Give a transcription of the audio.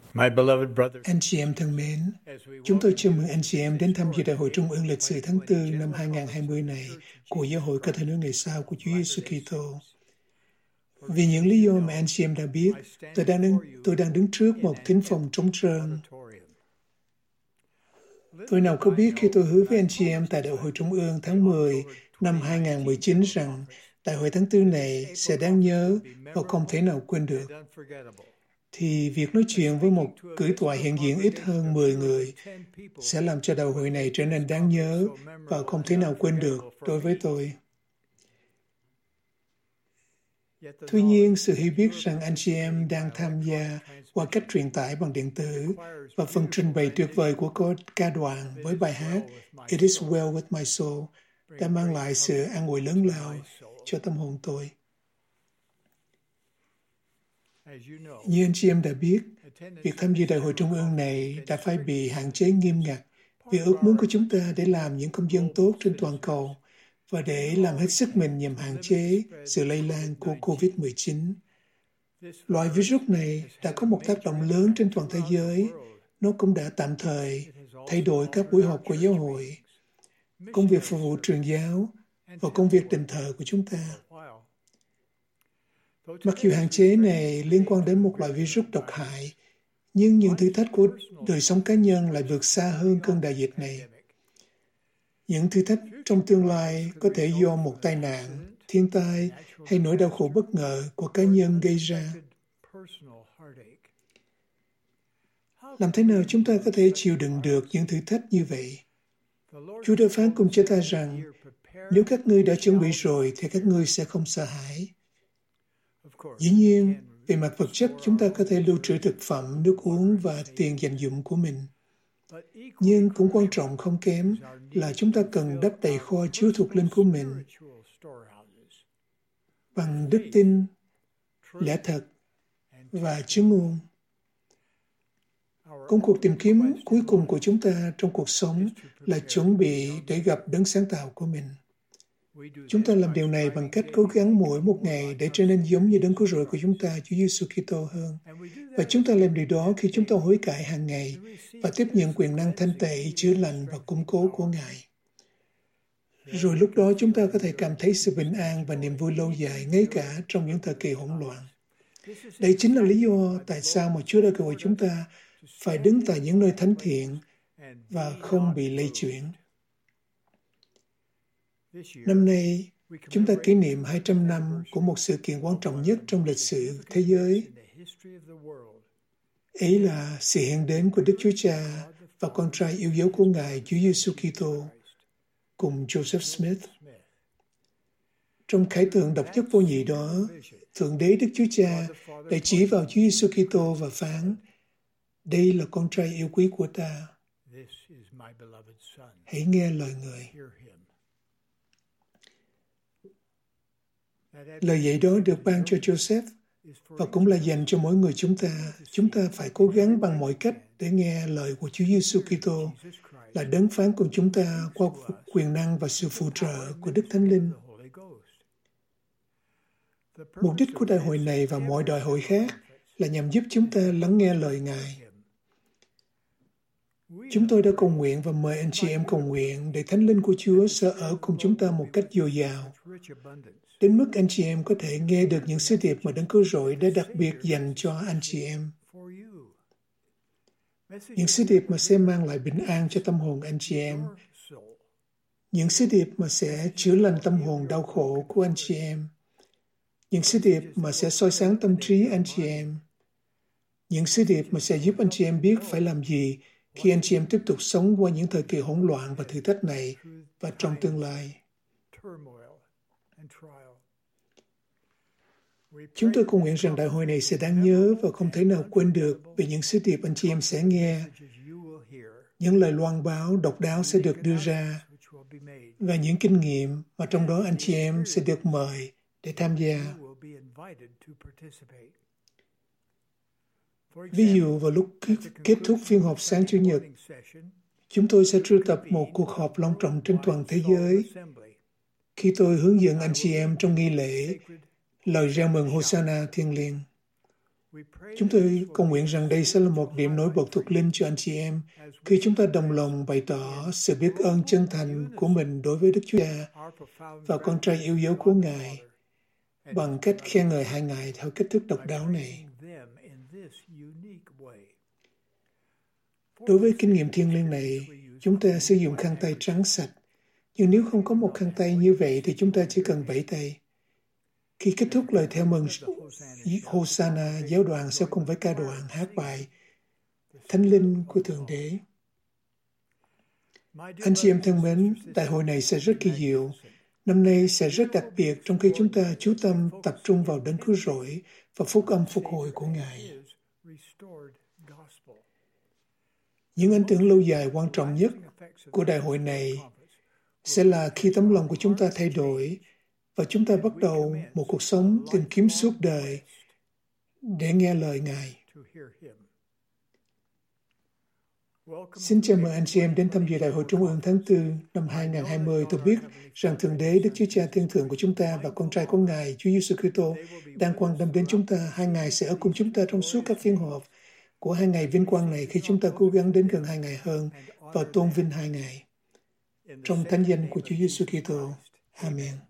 Anh chị em thân mến, chúng tôi chào mừng anh chị em đến tham dự Đại hội Trung ương lịch sử tháng 4 năm 2020 này của Giáo hội Cơ thể nữ ngày sau của Chúa Giêsu Kitô. Vì những lý do mà anh chị em đã biết, tôi đang đứng trước một thính phòng trống trơn. Tôi nào có biết khi tôi hứa với anh chị em tại Đại hội Trung ương tháng 10 năm 2019 rằng Đại hội tháng 4 này sẽ đáng nhớ và không thể nào quên được, thì việc nói chuyện với một cử tọa hiện diện ít hơn 10 người sẽ làm cho đại hội này trở nên đáng nhớ và không thể nào quên được đối với tôi. Tuy nhiên, sự hiểu biết rằng anh chị em đang tham gia qua cách truyền tải bằng điện tử và phần trình bày tuyệt vời của ca đoàn với bài hát It is well with my soul đã mang lại sự an ủi lớn lao cho tâm hồn tôi. Như anh chị em đã biết, việc tham dự Đại hội Trung ương này đã phải bị hạn chế nghiêm ngặt vì ước muốn của chúng ta để làm những công dân tốt trên toàn cầu và để làm hết sức mình nhằm hạn chế sự lây lan của COVID-19. Loại virus này đã có một tác động lớn trên toàn thế giới. Nó cũng đã tạm thời thay đổi các buổi họp của giáo hội, công việc phục vụ truyền giáo và công việc đền thờ của chúng ta. Mặc dù hạn chế này liên quan đến một loại virus độc hại, nhưng những thử thách của đời sống cá nhân lại vượt xa hơn cơn đại dịch này. Những thử thách trong tương lai có thể do một tai nạn, thiên tai hay nỗi đau khổ bất ngờ của cá nhân gây ra. Làm thế nào chúng ta có thể chịu đựng được những thử thách như vậy? Chúa đã phán cùng chúng ta rằng, nếu các ngươi đã chuẩn bị rồi thì các ngươi sẽ không sợ hãi. Dĩ nhiên, về mặt vật chất chúng ta có thể lưu trữ thực phẩm, nước uống và tiền dành dụm của mình. Nhưng cũng quan trọng không kém là chúng ta cần đắp đầy kho chứa thuộc linh của mình bằng đức tin, lẽ thật và chứng ngôn. Công cuộc tìm kiếm cuối cùng của chúng ta trong cuộc sống là chuẩn bị để gặp đấng sáng tạo của mình. Chúng ta làm điều này bằng cách cố gắng mỗi một ngày để trở nên giống như đấng cứu rỗi của chúng ta, Chúa Giêsu Kitô hơn. Và chúng ta làm điều đó khi chúng ta hối cải hàng ngày và tiếp nhận quyền năng thanh tẩy, chữa lành và củng cố của Ngài. Rồi lúc đó chúng ta có thể cảm thấy sự bình an và niềm vui lâu dài, ngay cả trong những thời kỳ hỗn loạn. Đây chính là lý do tại sao mà Chúa đã kêu gọi chúng ta phải đứng tại những nơi thánh thiện và không bị lây chuyển. Năm nay, chúng ta kỷ niệm 200 năm của một sự kiện quan trọng nhất trong lịch sử thế giới. Ấy là sự hiện đến của Đức Chúa Cha và con trai yêu dấu của Ngài Chúa Giêsu Kitô cùng Joseph Smith. Trong khải tượng độc nhất vô nhị đó, Thượng Đế Đức Chúa Cha đã chỉ vào Chúa Giêsu Kitô và phán: đây là con trai yêu quý của ta. Hãy nghe lời Người. Lời dạy đó được ban cho Joseph và cũng là dành cho mỗi người chúng ta. Chúng ta phải cố gắng bằng mọi cách để nghe lời của Chúa Giêsu Kitô là đấng phán cùng chúng ta qua quyền năng và sự phù trợ của Đức Thánh Linh. Mục đích của đại hội này và mọi đại hội khác là nhằm giúp chúng ta lắng nghe lời Ngài. Chúng tôi đã cầu nguyện và mời anh chị em cầu nguyện để Thánh Linh của Chúa sẽ ở cùng chúng ta một cách dồi dào, đến mức anh chị em có thể nghe được những sứ điệp mà Đấng Cứu Rỗi đã đặc biệt dành cho anh chị em. Những sứ điệp mà sẽ mang lại bình an cho tâm hồn anh chị em. Những sứ điệp mà sẽ chữa lành tâm hồn đau khổ của anh chị em. Những sứ điệp mà sẽ soi sáng tâm trí anh chị em. Những sứ điệp mà sẽ giúp anh chị em biết phải làm gì khi anh chị em tiếp tục sống qua những thời kỳ hỗn loạn và thử thách này và trong tương lai. Chúng tôi cầu nguyện rằng đại hội này sẽ đáng nhớ và không thể nào quên được về những sứ điệp anh chị em sẽ nghe. Những lời loan báo độc đáo sẽ được đưa ra và những kinh nghiệm mà trong đó anh chị em sẽ được mời để tham gia. Ví dụ vào lúc kết thúc phiên họp sáng Chủ nhật, chúng tôi sẽ triệu tập một cuộc họp long trọng trên toàn thế giới. Khi tôi hướng dẫn anh chị em trong nghi lễ lời reo mừng Hosanna thiêng liêng, Chúng tôi cầu nguyện rằng đây sẽ là một điểm nổi bật thuộc linh cho anh chị em khi chúng ta đồng lòng bày tỏ sự biết ơn chân thành của mình đối với Đức Chúa Cha và con trai yêu dấu của Ngài bằng cách khen ngợi hai Ngài theo cách thức độc đáo này. Đối với kinh nghiệm thiêng liêng này, chúng ta sử dụng khăn tay trắng sạch. Nhưng nếu không có một khăn tay như vậy thì chúng ta chỉ cần vẫy tay. Khi kết thúc lời theo mừng Hosanna, giáo đoàn sẽ cùng với ca đoàn hát bài Thánh Linh của Thượng Đế. Anh chị em thân mến, đại hội này sẽ rất kỳ diệu. Năm nay sẽ rất đặc biệt trong khi chúng ta chú tâm tập trung vào đấng cứu rỗi và phúc âm phục hồi của Ngài. Những ấn tượng lâu dài quan trọng nhất của đại hội này sẽ là khi tấm lòng của chúng ta thay đổi và chúng ta bắt đầu một cuộc sống tìm kiếm suốt đời để nghe lời Ngài. Xin chào mừng anh chị em đến tham dự Đại hội Trung ương tháng 4 năm 2020. Tôi biết rằng Thượng Đế, Đức Chúa Cha Thiên Thượng của chúng ta và con trai của Ngài, Chúa Giêsu Kitô đang quan tâm đến chúng ta. Hai Ngài sẽ ở cùng chúng ta trong suốt các phiên họp của 2 ngày vinh quang này khi chúng ta cố gắng đến gần 2 ngày hơn và tôn vinh 2 ngày. Trong thánh danh của Chúa Giêsu Kitô. Amen.